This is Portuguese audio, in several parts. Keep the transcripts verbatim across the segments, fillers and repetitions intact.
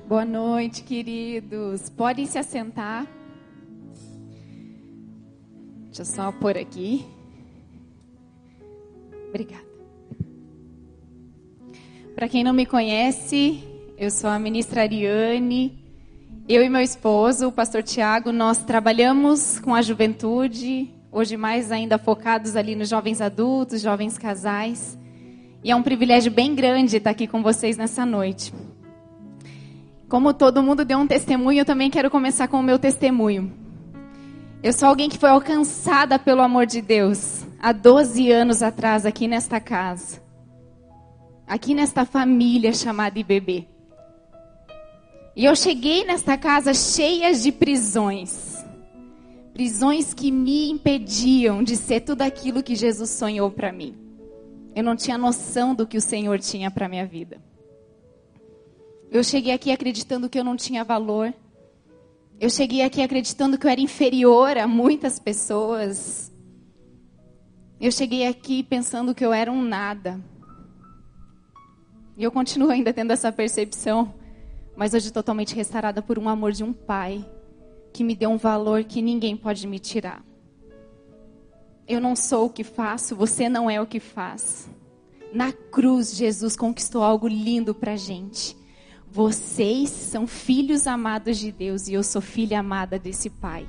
Boa noite, queridos. Podem se assentar. Deixa eu só pôr aqui. Obrigada. Para quem não me conhece, eu sou a ministra Ariane. Eu e meu esposo, o pastor Tiago, nós trabalhamos com a juventude, hoje mais ainda focados ali nos jovens adultos, jovens casais. E é um privilégio bem grande estar aqui com vocês nessa noite. Como todo mundo deu um testemunho, eu também quero começar com o meu testemunho. Eu sou alguém que foi alcançada pelo amor de Deus há doze anos atrás, aqui nesta casa. Aqui nesta família chamada I B B. E eu cheguei nesta casa cheia de prisões. Prisões que me impediam de ser tudo aquilo que Jesus sonhou para mim. Eu não tinha noção do que o Senhor tinha para a minha vida. Eu cheguei aqui acreditando que eu não tinha valor. Eu cheguei aqui acreditando que eu era inferior a muitas pessoas. Eu cheguei aqui pensando que eu era um nada. E eu continuo ainda tendo essa percepção. Mas hoje totalmente restaurada por um amor de um pai. Que me deu um valor que ninguém pode me tirar. Eu não sou o que faço, você não é o que faz. Na cruz, Jesus conquistou algo lindo pra gente. Vocês são filhos amados de Deus e eu sou filha amada desse Pai.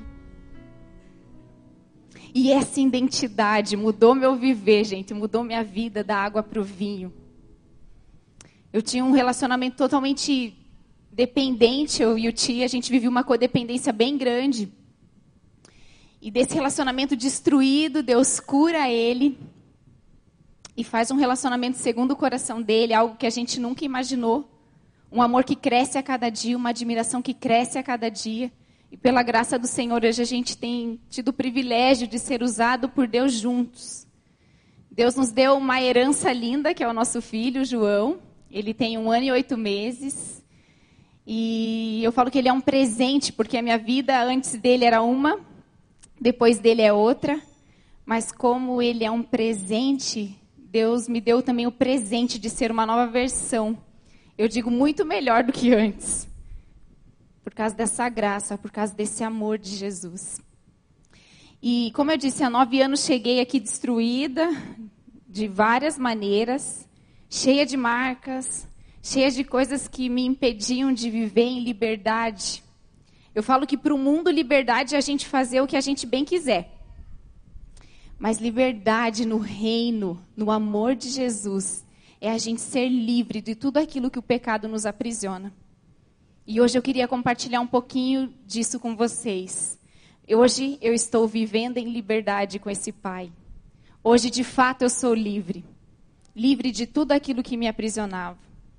E essa identidade mudou meu viver, gente, mudou minha vida da água para o vinho. Eu tinha um relacionamento totalmente dependente, eu e o Tia, a gente vivia uma codependência bem grande. E desse relacionamento destruído, Deus cura ele e faz um relacionamento segundo o coração dele, algo que a gente nunca imaginou. Um amor que cresce a cada dia, uma admiração que cresce a cada dia. E pela graça do Senhor, hoje a gente tem tido o privilégio de ser usado por Deus juntos. Deus nos deu uma herança linda, que é o nosso filho, João. Ele tem um ano e oito meses. E eu falo que ele é um presente, porque a minha vida antes dele era uma, depois dele é outra. Mas como ele é um presente, Deus me deu também o presente de ser uma nova versão. Eu digo muito melhor do que antes. Por causa dessa graça, por causa desse amor de Jesus. E como eu disse, há nove anos cheguei aqui destruída, de várias maneiras, cheia de marcas, cheia de coisas que me impediam de viver em liberdade. Eu falo que para o mundo, liberdade é a gente fazer o que a gente bem quiser. Mas liberdade no reino, no amor de Jesus, é a gente ser livre de tudo aquilo que o pecado nos aprisiona. E hoje eu queria compartilhar um pouquinho disso com vocês. Hoje eu estou vivendo em liberdade com esse Pai. Hoje, de fato, eu sou livre. Livre de tudo aquilo que me aprisionava.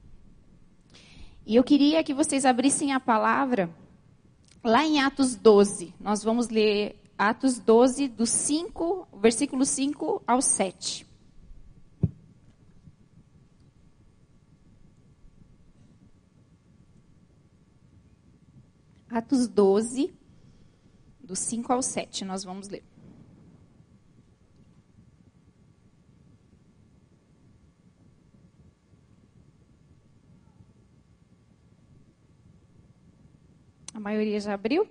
E eu queria que vocês abrissem a palavra lá em Atos doze. Nós vamos ler Atos doze, do cinco, versículo cinco ao sete. Atos doze, do cinco ao sete, nós vamos ler. A maioria já abriu?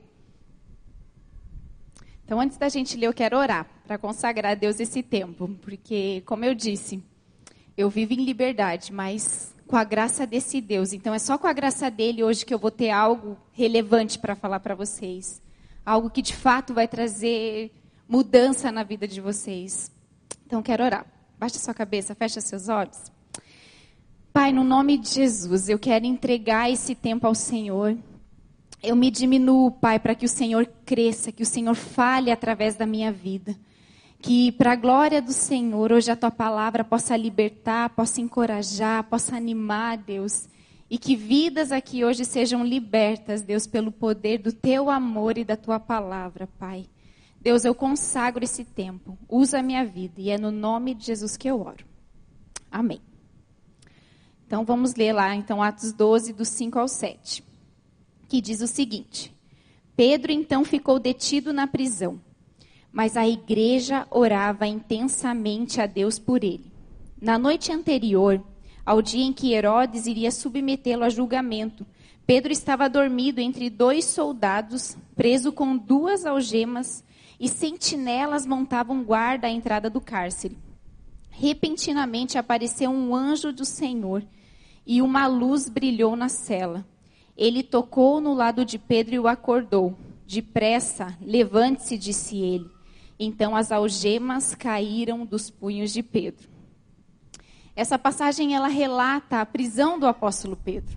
Então, antes da gente ler, eu quero orar para consagrar a Deus esse tempo. Porque, como eu disse, eu vivo em liberdade, mas com a graça desse Deus. Então, é só com a graça dele hoje que eu vou ter algo relevante para falar para vocês. Algo que, de fato, vai trazer mudança na vida de vocês. Então, quero orar. Baixa sua cabeça, fecha seus olhos. Pai, no nome de Jesus, eu quero entregar esse tempo ao Senhor. Eu me diminuo, Pai, para que o Senhor cresça, que o Senhor fale através da minha vida. Que para a glória do Senhor, hoje a Tua palavra possa libertar, possa encorajar, possa animar, Deus. E que vidas aqui hoje sejam libertas, Deus, pelo poder do Teu amor e da Tua palavra, Pai. Deus, eu consagro esse tempo. Usa a minha vida e é no nome de Jesus que eu oro. Amém. Então vamos ler lá, então, Atos doze, do cinco ao sete. Que diz o seguinte: Pedro então ficou detido na prisão. Mas a igreja orava intensamente a Deus por ele. Na noite anterior, ao dia em que Herodes iria submetê-lo a julgamento, Pedro estava dormido entre dois soldados, preso com duas algemas, e sentinelas montavam guarda à entrada do cárcere. Repentinamente apareceu um anjo do Senhor, e uma luz brilhou na cela. Ele tocou no lado de Pedro e o acordou. Depressa, levante-se, disse ele. Então as algemas caíram dos punhos de Pedro. Essa passagem, ela relata a prisão do apóstolo Pedro.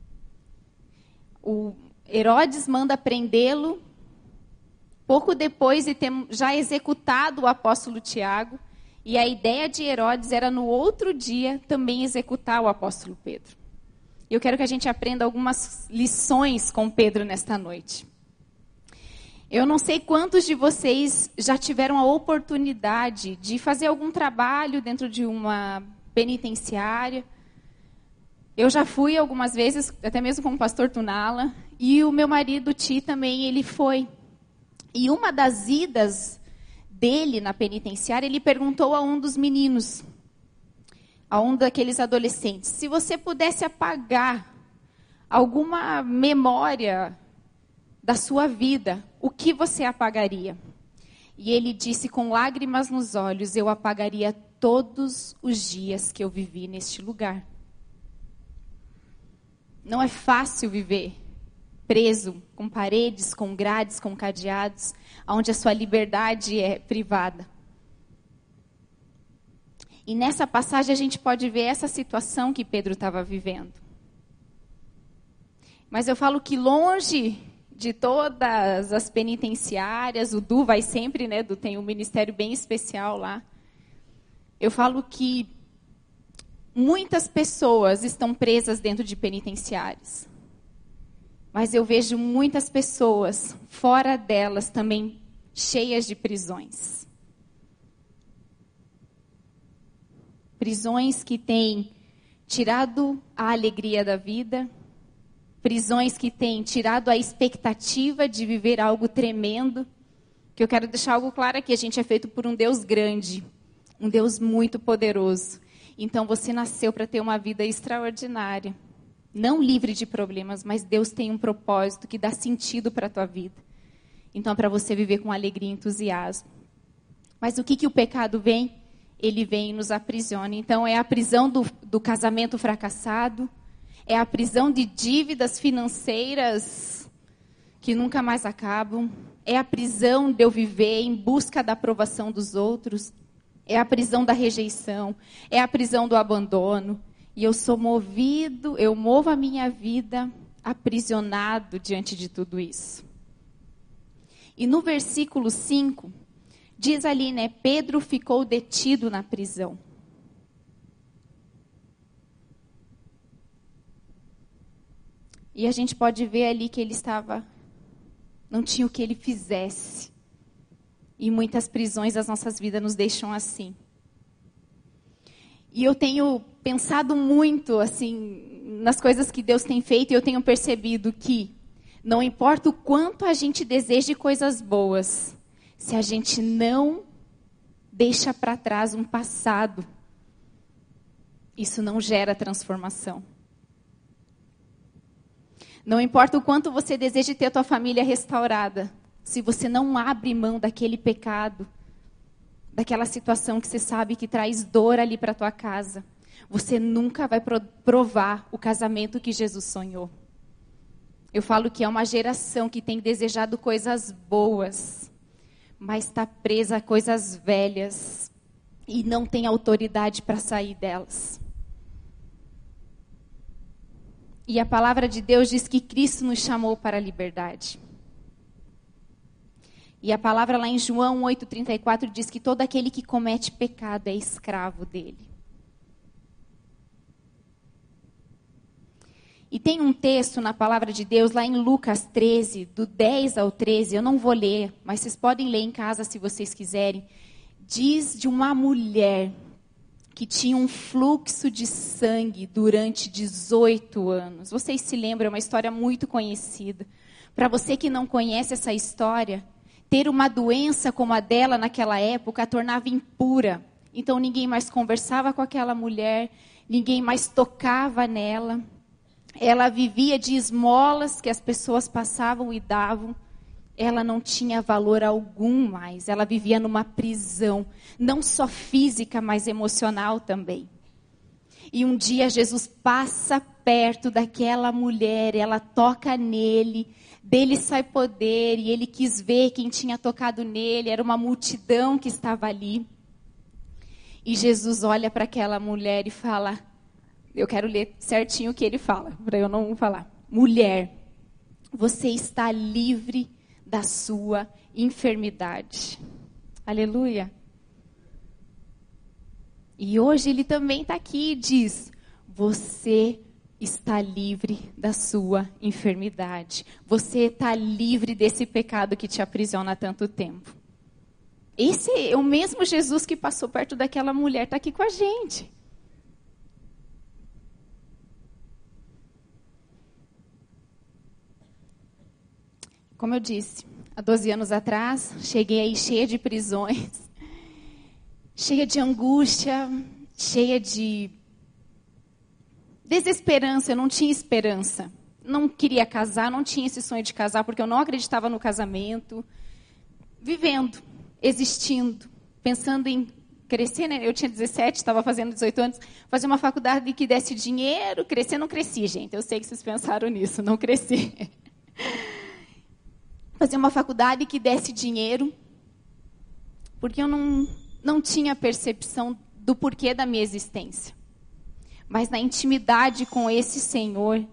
O Herodes manda prendê-lo, pouco depois de ter já executado o apóstolo Tiago, e a ideia de Herodes era no outro dia também executar o apóstolo Pedro. Eu quero que a gente aprenda algumas lições com Pedro nesta noite. Eu não sei quantos de vocês já tiveram a oportunidade de fazer algum trabalho dentro de uma penitenciária. Eu já fui algumas vezes, até mesmo com o pastor Tunala, e o meu marido Ti também, ele foi. E uma das idas dele na penitenciária, ele perguntou a um dos meninos, a um daqueles adolescentes, se você pudesse apagar alguma memória da sua vida, o que você apagaria? E ele disse com lágrimas nos olhos, eu apagaria todos os dias que eu vivi neste lugar. Não é fácil viver preso, com paredes, com grades, com cadeados, onde a sua liberdade é privada. E nessa passagem a gente pode ver essa situação que Pedro estava vivendo. Mas eu falo que longe de todas as penitenciárias, o Du vai sempre, né, Du tem um ministério bem especial lá. Eu falo que muitas pessoas estão presas dentro de penitenciárias. Mas eu vejo muitas pessoas fora delas também cheias de prisões. Prisões que têm tirado a alegria da vida, prisões que têm tirado a expectativa de viver algo tremendo. Que eu quero deixar algo claro aqui, a gente é feito por um Deus grande, um Deus muito poderoso. Então você nasceu para ter uma vida extraordinária. Não livre de problemas, mas Deus tem um propósito que dá sentido para a tua vida. Então é para você viver com alegria e entusiasmo. Mas o que, que o pecado vem? Ele vem e nos aprisiona. Então é a prisão do, do casamento fracassado, é a prisão de dívidas financeiras que nunca mais acabam, é a prisão de eu viver em busca da aprovação dos outros, é a prisão da rejeição, é a prisão do abandono. E eu sou movido, eu movo a minha vida aprisionado diante de tudo isso. E no versículo cinco, diz ali, né, Pedro ficou detido na prisão. E a gente pode ver ali que ele estava, não tinha o que ele fizesse. E muitas prisões das nossas vidas nos deixam assim. E eu tenho pensado muito assim nas coisas que Deus tem feito e eu tenho percebido que não importa o quanto a gente deseje coisas boas, se a gente não deixa para trás um passado, isso não gera transformação. Não importa o quanto você deseje ter a tua família restaurada, se você não abre mão daquele pecado, daquela situação que você sabe que traz dor ali para a tua casa, você nunca vai provar o casamento que Jesus sonhou. Eu falo que é uma geração que tem desejado coisas boas, mas está presa a coisas velhas e não tem autoridade para sair delas. E a palavra de Deus diz que Cristo nos chamou para a liberdade. E a palavra lá em João oito, trinta e quatro diz que todo aquele que comete pecado é escravo dele. E tem um texto na palavra de Deus lá em Lucas treze, do dez ao treze, eu não vou ler, mas vocês podem ler em casa se vocês quiserem. Diz de uma mulher que tinha um fluxo de sangue durante dezoito anos. Vocês se lembram, é uma história muito conhecida. Para você que não conhece essa história, ter uma doença como a dela naquela época a tornava impura. Então ninguém mais conversava com aquela mulher, ninguém mais tocava nela. Ela vivia de esmolas que as pessoas passavam e davam. Ela não tinha valor algum mais. Ela vivia numa prisão, não só física, mas emocional também. E um dia Jesus passa perto daquela mulher, ela toca nele, dele sai poder, e ele quis ver quem tinha tocado nele, era uma multidão que estava ali. E Jesus olha para aquela mulher e fala, eu quero ler certinho o que ele fala, para eu não falar. Mulher, você está livre da sua enfermidade. Aleluia. E hoje ele também está aqui e diz, você está livre da sua enfermidade. Você está livre desse pecado que te aprisiona há tanto tempo. Esse é o mesmo Jesus que passou perto daquela mulher, está aqui com a gente. Como eu disse, há doze anos atrás, cheguei aí cheia de prisões, cheia de angústia, cheia de desesperança. Eu não tinha esperança. Não queria casar, não tinha esse sonho de casar, porque eu não acreditava no casamento. Vivendo, existindo, pensando em crescer, né? Eu tinha dezessete, estava fazendo dezoito anos, fazer uma faculdade que desse dinheiro, crescer, não cresci, gente. Eu sei que vocês pensaram nisso, não cresci. Fazer uma faculdade que desse dinheiro, porque eu não, não tinha percepção do porquê da minha existência. Mas na intimidade com esse Senhor,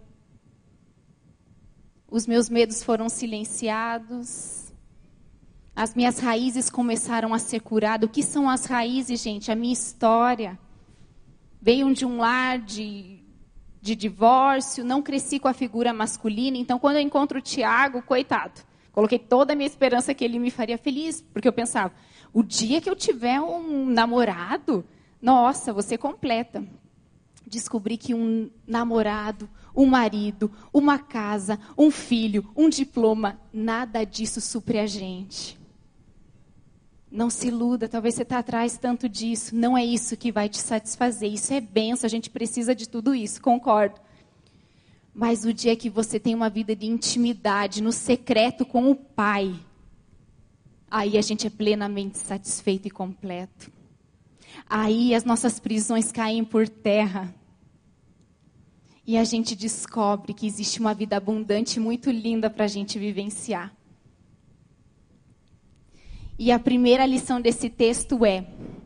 os meus medos foram silenciados, as minhas raízes começaram a ser curadas. O que são as raízes, gente? A minha história. Veio de um lar de, de divórcio, não cresci com a figura masculina, então quando eu encontro o Tiago, coitado, coloquei toda a minha esperança que ele me faria feliz, porque eu pensava, o dia que eu tiver um namorado, nossa, você completa. Descobri que um namorado, um marido, uma casa, um filho, um diploma, nada disso supre a gente. Não se iluda, talvez você está atrás tanto disso. Não é isso que vai te satisfazer. Isso é bênção, a gente precisa de tudo isso, concordo. Mas o dia que você tem uma vida de intimidade, no secreto com o Pai, aí a gente é plenamente satisfeito e completo. Aí as nossas prisões caem por terra. E a gente descobre que existe uma vida abundante muito linda para a gente vivenciar. E a primeira lição desse texto é: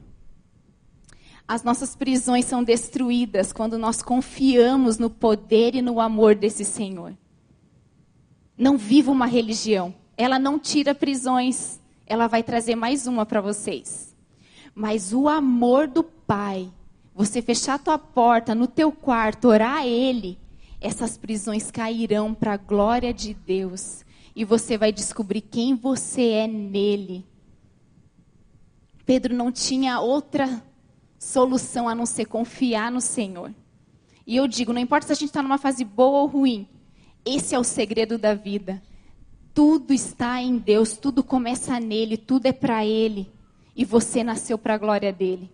as nossas prisões são destruídas quando nós confiamos no poder e no amor desse Senhor. Não viva uma religião. Ela não tira prisões. Ela vai trazer mais uma para vocês. Mas o amor do Pai, você fechar a tua porta no teu quarto, orar a Ele, essas prisões cairão para a glória de Deus. E você vai descobrir quem você é nele. Pedro não tinha outra solução a não ser confiar no Senhor. E eu digo, não importa se a gente está numa fase boa ou ruim, esse é o segredo da vida. Tudo está em Deus, tudo começa nele, tudo é para Ele. E você nasceu para a glória dele.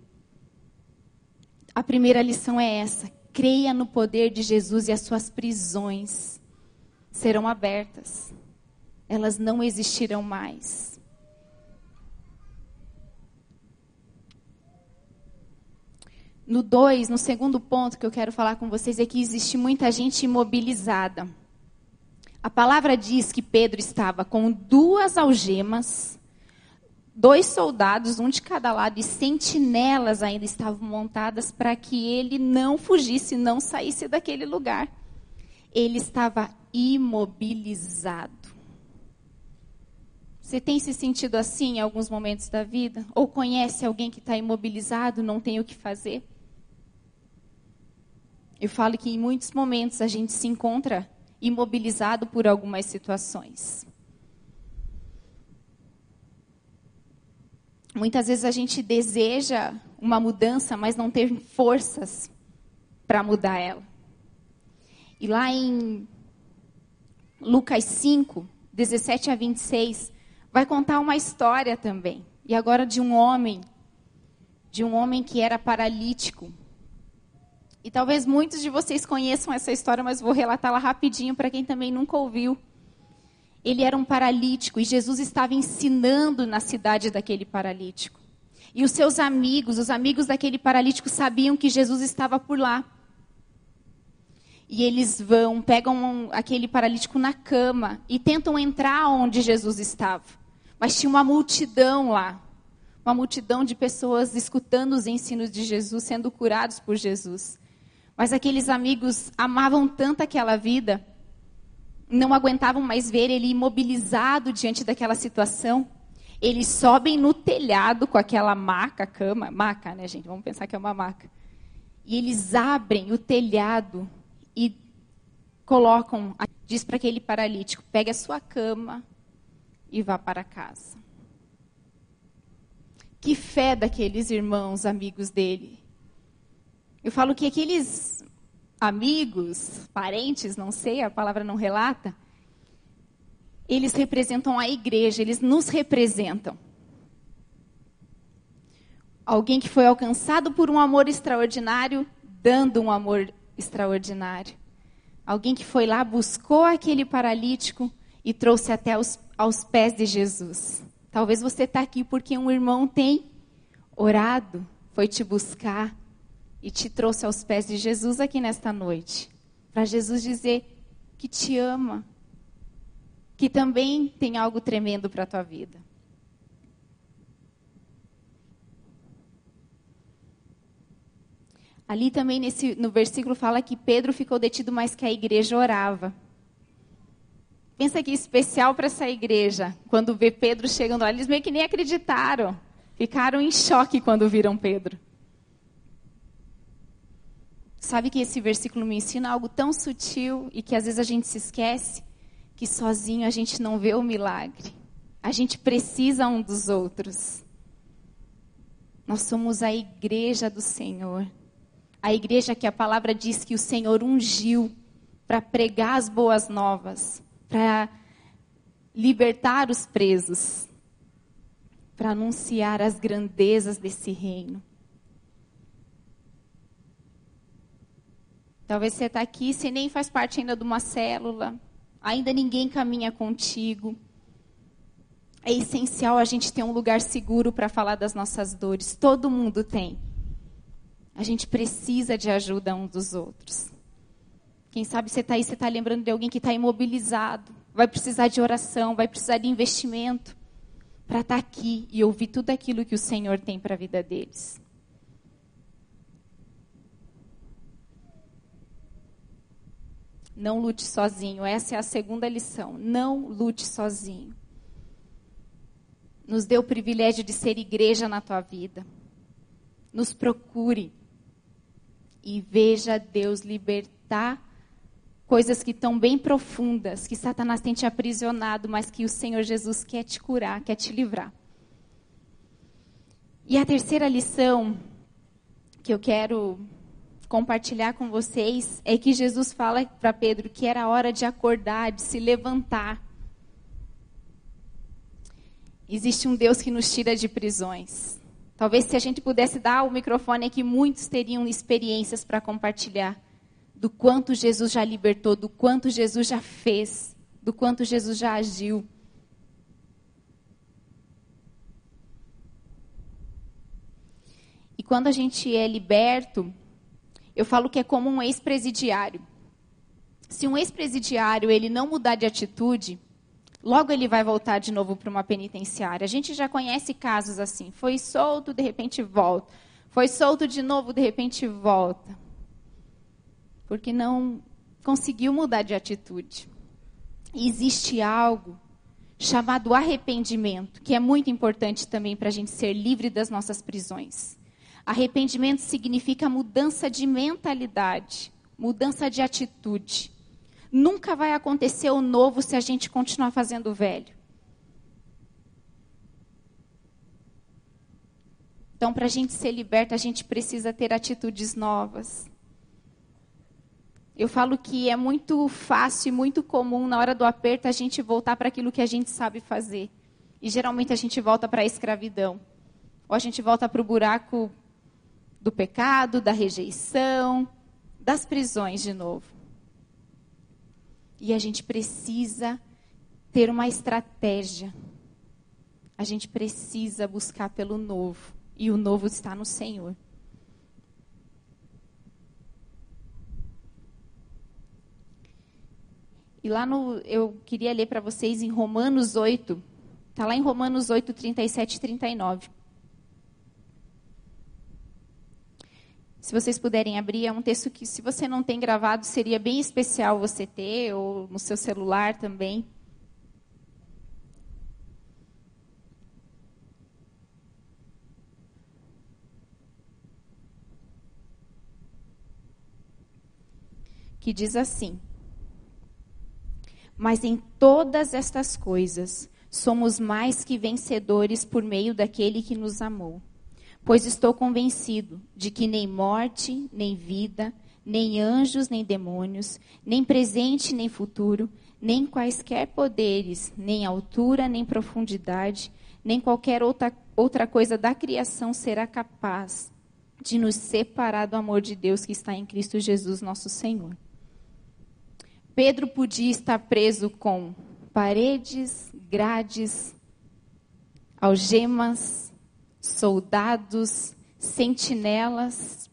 A primeira lição é essa: creia no poder de Jesus e as suas prisões serão abertas. Elas não existirão mais. No dois, no segundo ponto que eu quero falar com vocês é que existe muita gente imobilizada. A palavra diz que Pedro estava com duas algemas, dois soldados, um de cada lado, e sentinelas ainda estavam montadas para que ele não fugisse, não saísse daquele lugar. Ele estava imobilizado. Você tem se sentido assim em alguns momentos da vida? Ou conhece alguém que está imobilizado, não tem o que fazer? Eu falo que em muitos momentos a gente se encontra imobilizado por algumas situações. Muitas vezes a gente deseja uma mudança, mas não tem forças para mudar ela. E lá em Lucas cinco, dezessete a vinte e seis, vai contar uma história também. E agora de um homem, de um homem que era paralítico. E talvez muitos de vocês conheçam essa história, mas vou relatá-la rapidinho para quem também nunca ouviu. Ele era um paralítico e Jesus estava ensinando na cidade daquele paralítico. E os seus amigos, os amigos daquele paralítico sabiam que Jesus estava por lá. E eles vão, pegam aquele paralítico na cama e tentam entrar onde Jesus estava. Mas tinha uma multidão lá. Uma multidão de pessoas escutando os ensinos de Jesus, sendo curados por Jesus. Mas aqueles amigos amavam tanto aquela vida, não aguentavam mais ver ele imobilizado diante daquela situação. Eles sobem no telhado com aquela maca, cama, maca, né, gente? Vamos pensar que é uma maca. E eles abrem o telhado e colocam, diz para aquele paralítico, pegue a sua cama e vá para casa. Que fé daqueles irmãos, amigos dele. Eu falo que aqueles amigos, parentes, não sei, a palavra não relata, eles representam a igreja, eles nos representam. Alguém que foi alcançado por um amor extraordinário, dando um amor extraordinário. Alguém que foi lá, buscou aquele paralítico e trouxe até os, aos pés de Jesus. Talvez você está aqui porque um irmão tem orado, foi te buscar e te trouxe aos pés de Jesus aqui nesta noite. Para Jesus dizer que te ama, que também tem algo tremendo para a tua vida. Ali também nesse, no versículo fala que Pedro ficou detido, mas que a igreja orava. Pensa que especial para essa igreja. Quando vê Pedro chegando lá, eles meio que nem acreditaram. Ficaram em choque quando viram Pedro. Sabe que esse versículo me ensina algo tão sutil e que às vezes a gente se esquece? Que sozinho a gente não vê o milagre. A gente precisa um dos outros. Nós somos a igreja do Senhor. A igreja que a palavra diz que o Senhor ungiu para pregar as boas novas, para libertar os presos, para anunciar as grandezas desse reino. Talvez você está aqui, você nem faz parte ainda de uma célula, ainda ninguém caminha contigo. É essencial a gente ter um lugar seguro para falar das nossas dores. Todo mundo tem. A gente precisa de ajuda uns dos outros. Quem sabe você está aí, você está lembrando de alguém que está imobilizado. Vai precisar de oração, vai precisar de investimento para estar aqui e ouvir tudo aquilo que o Senhor tem para a vida deles. Não lute sozinho. Essa é a segunda lição. Não lute sozinho. Nos dê o privilégio de ser igreja na tua vida. Nos procure. E veja Deus libertar coisas que estão bem profundas, que Satanás tem te aprisionado, mas que o Senhor Jesus quer te curar, quer te livrar. E a terceira lição que eu quero compartilhar com vocês é que Jesus fala para Pedro que era hora de acordar, de se levantar. Existe um Deus que nos tira de prisões. Talvez se a gente pudesse dar o microfone aqui, muitos teriam experiências para compartilhar do quanto Jesus já libertou, do quanto Jesus já fez, do quanto Jesus já agiu. E quando a gente é liberto, eu falo que é como um ex-presidiário. Se um ex-presidiário ele não mudar de atitude, logo ele vai voltar de novo para uma penitenciária. A gente já conhece casos assim. Foi solto, de repente volta. Foi solto de novo, de repente volta. Porque não conseguiu mudar de atitude. E existe algo chamado arrependimento, que é muito importante também para a gente ser livre das nossas prisões. Arrependimento significa mudança de mentalidade, mudança de atitude. Nunca vai acontecer o novo se a gente continuar fazendo o velho. Então, para a gente ser liberta, a gente precisa ter atitudes novas. Eu falo que é muito fácil e muito comum, na hora do aperto, a gente voltar para aquilo que a gente sabe fazer. E geralmente a gente volta para a escravidão. Ou a gente volta para o buraco do pecado, da rejeição, das prisões de novo. E a gente precisa ter uma estratégia. A gente precisa buscar pelo novo. E o novo está no Senhor. E lá no, eu queria ler para vocês em Romanos oito. Está lá em Romanos oito, trinta e sete e trinta e nove. Se vocês puderem abrir, é um texto que, se você não tem gravado, seria bem especial você ter, ou no seu celular também. Que diz assim: mas em todas estas coisas, somos mais que vencedores por meio daquele que nos amou. Pois estou convencido de que nem morte, nem vida, nem anjos, nem demônios, nem presente, nem futuro, nem quaisquer poderes, nem altura, nem profundidade, nem qualquer outra, outra coisa da criação será capaz de nos separar do amor de Deus que está em Cristo Jesus, nosso Senhor. Pedro podia estar preso com paredes, grades, algemas, soldados, sentinelas.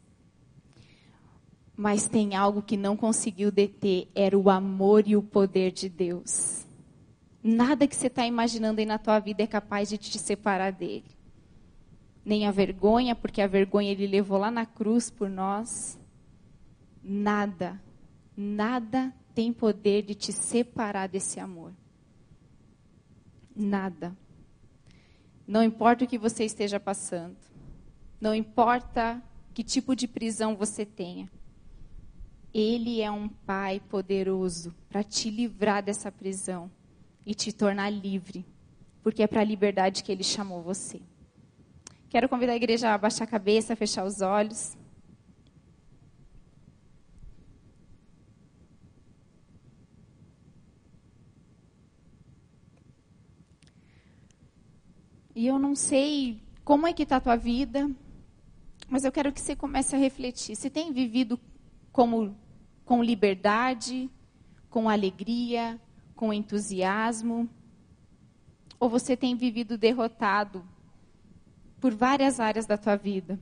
Mas tem algo que não conseguiu deter, era o amor e o poder de Deus. Nada que você está imaginando aí na tua vida é capaz de te separar dele. Nem a vergonha, porque a vergonha ele levou lá na cruz por nós. Nada, nada tem poder de te separar desse amor. Nada. Não importa o que você esteja passando. Não importa que tipo de prisão você tenha. Ele é um Pai poderoso para te livrar dessa prisão e te tornar livre. Porque é para a liberdade que Ele chamou você. Quero convidar a igreja a abaixar a cabeça, a fechar os olhos. E eu não sei como é que está a tua vida, mas eu quero que você comece a refletir. Você tem vivido como, com liberdade, com alegria, com entusiasmo? Ou você tem vivido derrotado por várias áreas da tua vida?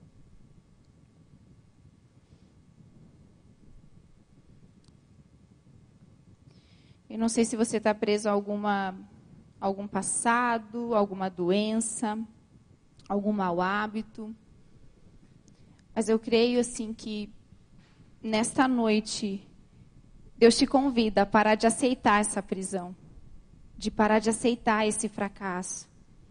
Eu não sei se você está preso a alguma... algum passado, alguma doença, algum mau hábito. Mas eu creio assim que nesta noite Deus te convida a parar de aceitar essa prisão, de parar de aceitar esse fracasso.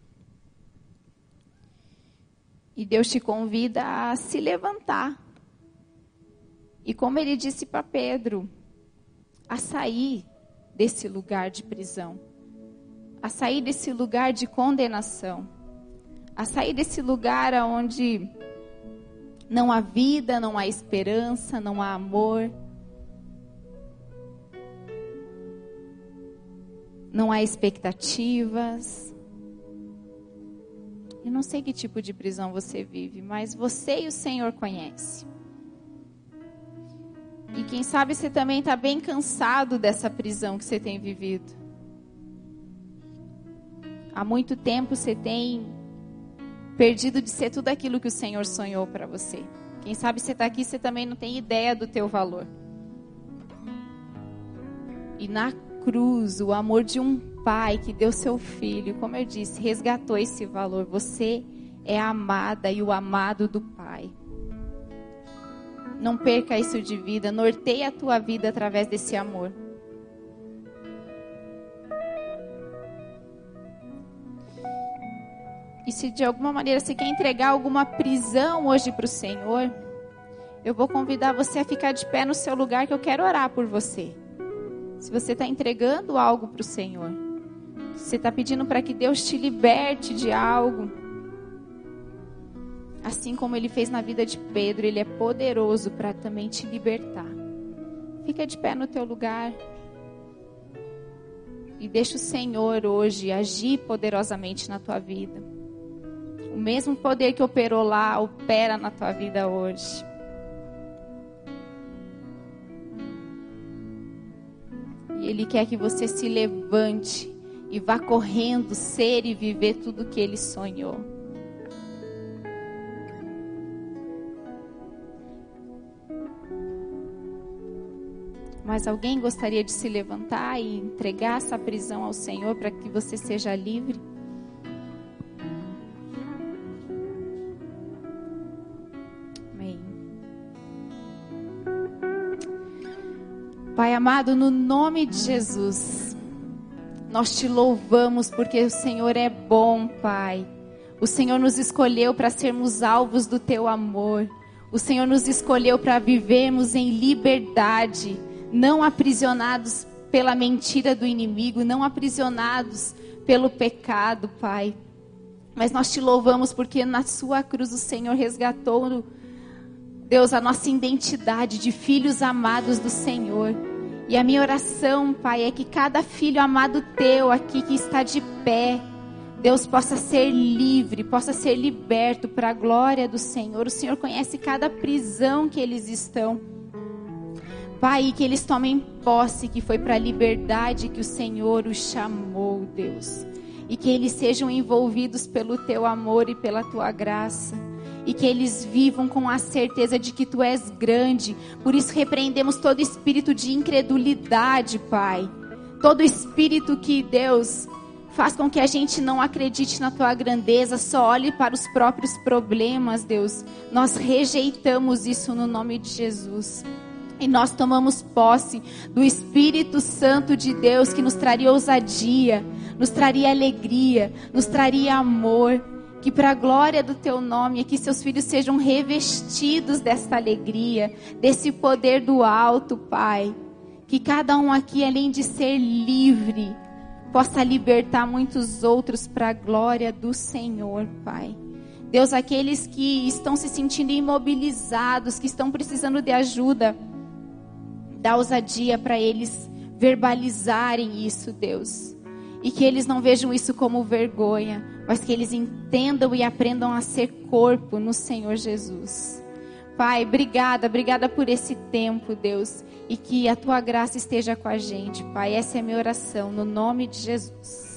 E Deus te convida a se levantar. E como ele disse para Pedro, a sair desse lugar de prisão. A sair desse lugar de condenação, a sair desse lugar onde não há vida, não há esperança, não há amor, não há expectativas. Eu não sei que tipo de prisão você vive, mas você e o Senhor conhecem. E quem sabe você também está bem cansado dessa prisão que você tem vivido. Há muito tempo você tem perdido de ser tudo aquilo que o Senhor sonhou para você. Quem sabe você está aqui e você também não tem ideia do teu valor. E na cruz, o amor de um pai que deu seu filho, como eu disse, resgatou esse valor. Você é a amada e o amado do Pai. Não perca isso de vida, norteia a tua vida através desse amor. E se de alguma maneira você quer entregar alguma prisão hoje para o Senhor, eu vou convidar você a ficar de pé no seu lugar que eu quero orar por você. Se você está entregando algo para o Senhor, se você está pedindo para que Deus te liberte de algo, assim como Ele fez na vida de Pedro, Ele é poderoso para também te libertar. Fica de pé no teu lugar e deixa o Senhor hoje agir poderosamente na tua vida. O mesmo poder que operou lá, opera na tua vida hoje. E Ele quer que você se levante e vá correndo, ser e viver tudo que Ele sonhou. Mas alguém gostaria de se levantar e entregar essa prisão ao Senhor para que você seja livre? Amém. Pai amado, no nome de Jesus, nós te louvamos porque o Senhor é bom, Pai. O Senhor nos escolheu para sermos alvos do teu amor. O Senhor nos escolheu para vivermos em liberdade, não aprisionados pela mentira do inimigo, não aprisionados pelo pecado, Pai. Mas nós te louvamos porque na sua cruz o Senhor resgatou, Deus, a nossa identidade de filhos amados do Senhor. E a minha oração, Pai, é que cada filho amado teu aqui que está de pé, Deus, possa ser livre, possa ser liberto para a glória do Senhor. O Senhor conhece cada prisão que eles estão. Pai, que eles tomem posse, que foi para a liberdade que o Senhor os chamou, Deus. E que eles sejam envolvidos pelo teu amor e pela tua graça. E que eles vivam com a certeza de que tu és grande. Por isso repreendemos todo espírito de incredulidade, Pai. Todo espírito que, Deus, faz com que a gente não acredite na tua grandeza, só olhe para os próprios problemas, Deus. Nós rejeitamos isso no nome de Jesus. E nós tomamos posse do Espírito Santo de Deus que nos traria ousadia, nos traria alegria, nos traria amor. Que para a glória do teu nome, que seus filhos sejam revestidos desta alegria, desse poder do alto, Pai. Que cada um aqui, além de ser livre, possa libertar muitos outros para a glória do Senhor, Pai. Deus, aqueles que estão se sentindo imobilizados, que estão precisando de ajuda, dá ousadia para eles verbalizarem isso, Deus. E que eles não vejam isso como vergonha, mas que eles entendam e aprendam a ser corpo no Senhor Jesus. Pai, obrigada, obrigada por esse tempo, Deus. E que a tua graça esteja com a gente, Pai. Essa é a minha oração, no nome de Jesus.